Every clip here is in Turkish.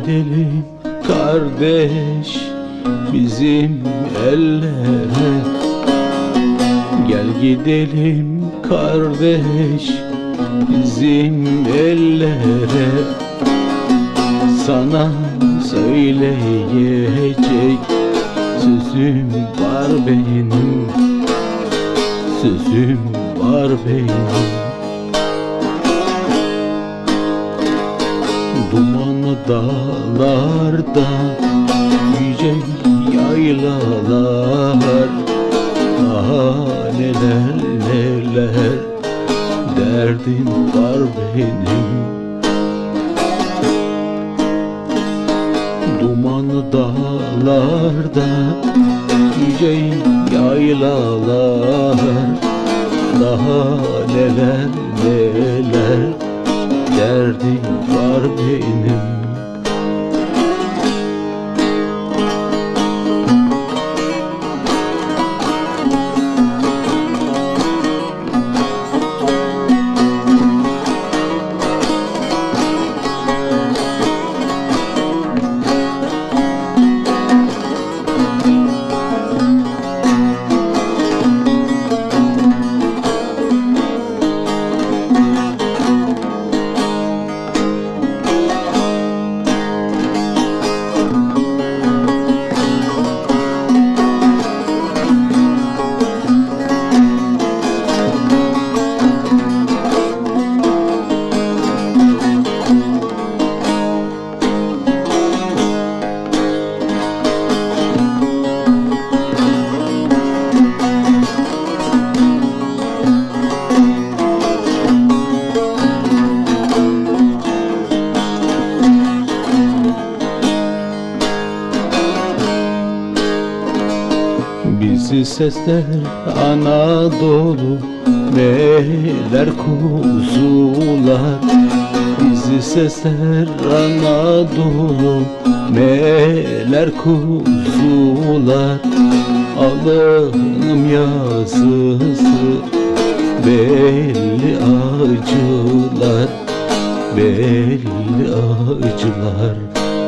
gidelim kardeş bizim ellere. Gel gidelim kardeş bizim ellere. Sana söyleyecek sözüm var benim, sözüm var benim. Dumanlı dağlarda, yüce yaylalar, daha neler neler derdim var benim. Dumanlı dağlarda, yüce yaylalar, daha neler neler derdim var benim. Bizi sesler Anadolu, neler kuzular. Bizi sesler Anadolu, neler kuzular. Alnım yazısı belli acılar, belli acılar.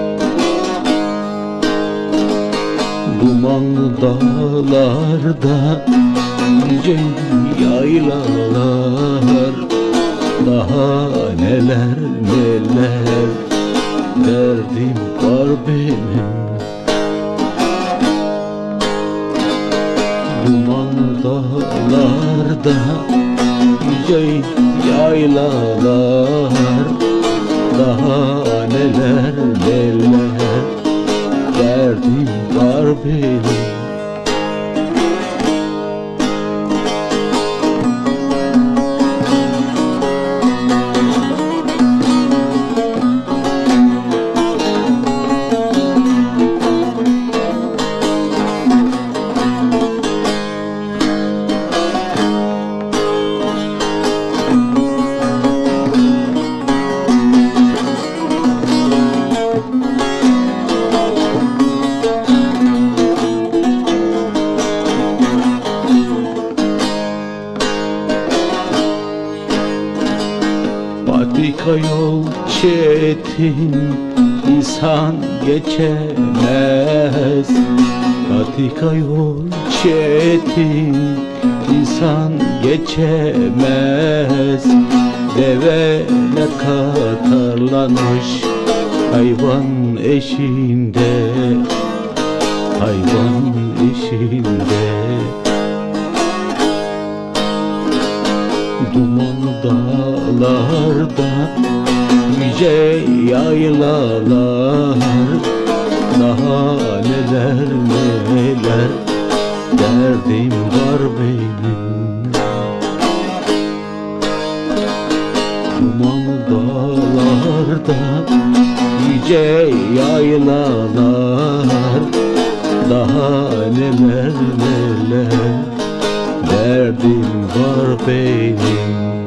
Dumanlı dağlarda, yüce yaylalar, daha neler neler derdim var benim. Dumanlı dağlarda, yüce yaylalar, daha neler neler derdim var benim. Patika yol çetin, insan geçemez. Patika yol çetin, insan geçemez. Develer katarlanmış hayvan eşinde, hayvan eşinde. Dumanlı dağlarda, yüce yaylalar, daha neler neler derdim var benim. Dumanlı dağlarda, yüce yaylalar, daha neler neler derdim var benim.